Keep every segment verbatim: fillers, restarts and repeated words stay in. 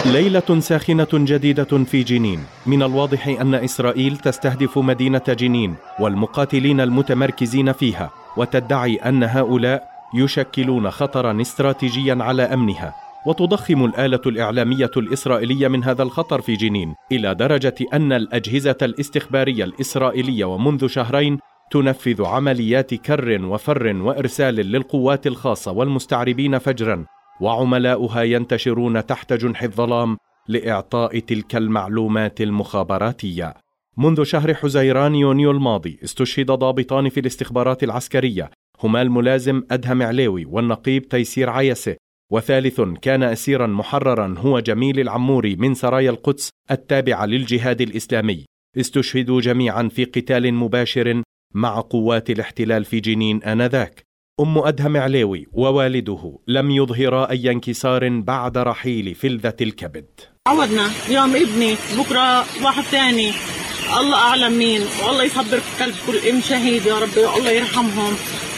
ليلة ساخنة جديدة في جنين. من الواضح أن إسرائيل تستهدف مدينة جنين والمقاتلين المتمركزين فيها، وتدعي أن هؤلاء يشكلون خطرا استراتيجيا على أمنها، وتضخم الآلة الإعلامية الإسرائيلية من هذا الخطر في جنين إلى درجة أن الأجهزة الاستخبارية الإسرائيلية ومنذ شهرين تنفذ عمليات كر وفر وإرسال للقوات الخاصة والمستعربين فجرا، وعملاؤها ينتشرون تحت جنح الظلام لإعطاء تلك المعلومات المخابراتية. منذ شهر حزيران يونيو الماضي استشهد ضابطان في الاستخبارات العسكرية، هما الملازم أدهم عليوي والنقيب تيسير عيسى، وثالث كان أسيرا محررا هو جميل العموري من سرايا القدس التابعة للجهاد الإسلامي. استشهدوا جميعا في قتال مباشر مع قوات الاحتلال في جنين آنذاك. أم أدهم عليوي ووالده لم يظهرا أي انكسار بعد رحيل فلذة الكبد. عودنا يوم ابني بكرة واحد ثاني، الله أعلم مين، والله يصبر في قلب كل ام شهيد يا رب، الله يرحمهم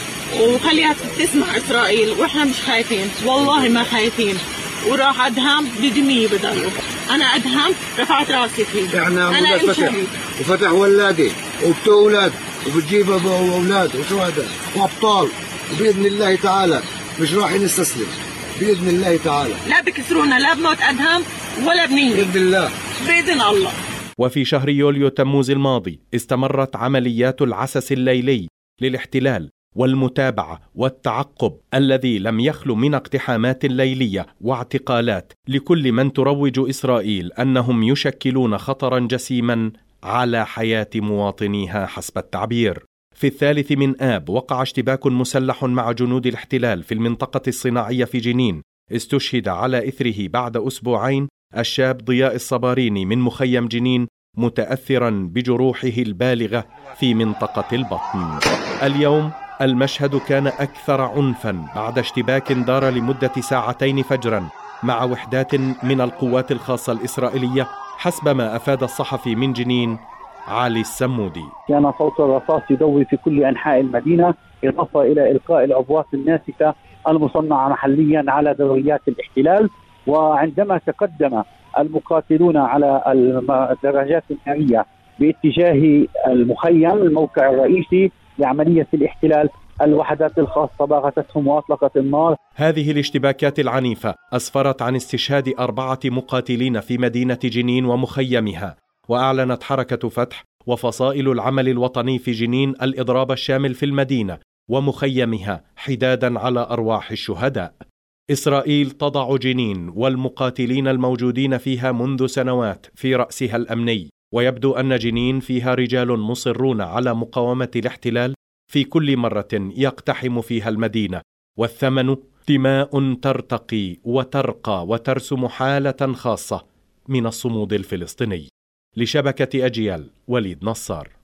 وخليها تسمع إسرائيل، وإحنا مش خايفين، والله ما خايفين. وراح أدهم بدمية بدله، أنا أدهم رفعت راسي فيه، احنا أنا ام فتح شهيد وفتح ولادي وبتولد وبتجيب أولاد وشهداء وأبطال، وبإذن الله تعالى مش راح نستسلم بإذن الله تعالى. لا بكسرونا لا بموت أدهم ولا بنية بإذن الله بإذن الله. وفي شهر يوليو تموز الماضي استمرت عمليات العسس الليلي للاحتلال والمتابعة والتعقب الذي لم يخلو من اقتحامات ليلية واعتقالات لكل من تروج إسرائيل أنهم يشكلون خطرا جسيما على حياة مواطنيها حسب التعبير. في الثالث من آب وقع اشتباك مسلح مع جنود الاحتلال في المنطقة الصناعية في جنين. استشهد على إثره بعد أسبوعين الشاب ضياء الصباريني من مخيم جنين متأثرا بجروحه البالغة في منطقة البطن. اليوم المشهد كان أكثر عنفا بعد اشتباك دار لمدة ساعتين فجرا مع وحدات من القوات الخاصة الإسرائيلية حسب ما أفاد الصحفي من جنين علي السمودي. كان صوت الرصاص يضوي في كل أنحاء المدينة، إضافة إلى إلقاء العبوات الناسفة المصنعة محليا على دوريات الاحتلال. وعندما تقدم المقاتلون على الدراجات النارية باتجاه المخيم الموقع الرئيسي لعملية الاحتلال، الوحدات الخاصة باغتتهم وأطلقت النار. هذه الاشتباكات العنيفة أسفرت عن استشهاد أربعة مقاتلين في مدينة جنين ومخيمها، وأعلنت حركة فتح وفصائل العمل الوطني في جنين الإضراب الشامل في المدينة ومخيمها حدادا على أرواح الشهداء. إسرائيل تضع جنين والمقاتلين الموجودين فيها منذ سنوات في رأسها الأمني، ويبدو أن جنين فيها رجال مصرون على مقاومة الاحتلال في كل مرة يقتحم فيها المدينة، والثمن دماء ترتقي وترقى وترسم حالة خاصة من الصمود الفلسطيني. لشبكة أجيال، وليد نصار.